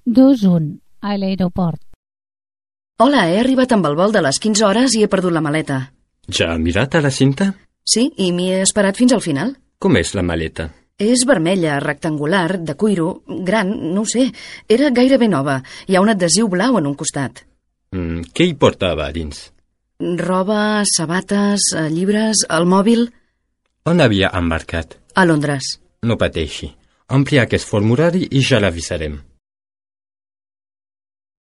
2-1, a l'aeroport. Hola, he arribat amb el vol de les 15 hores i he perdut la maleta. Ja ha mirat a la cinta? Sí, i m'hi he esperat fins al final. Com és la maleta? És vermella, rectangular, de cuiro, gran, no ho sé. Era gairebé nova. Hi ha un adhesiu blau en un costat. Què hi portava a dins? Roba, sabates, llibres, el mòbil... On havia embarcat? A Londres. No pateixi. Ompli aquest formulari i ja l'avisarem.